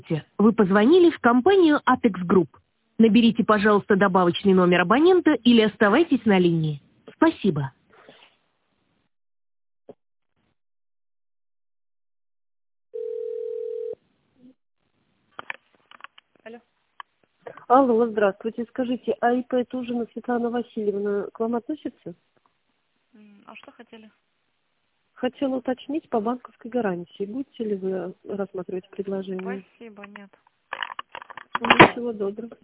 Вы позвонили в компанию Apex Group. Наберите, пожалуйста, добавочный номер абонента или оставайтесь на линии. Спасибо. Алло. Алло, здравствуйте. Скажите, а ИП Тужина Светлана Васильевна к вам относится? А что хотели? Хотела уточнить по банковской гарантии. Будете ли вы рассматривать предложение? Спасибо, нет. Всего доброго.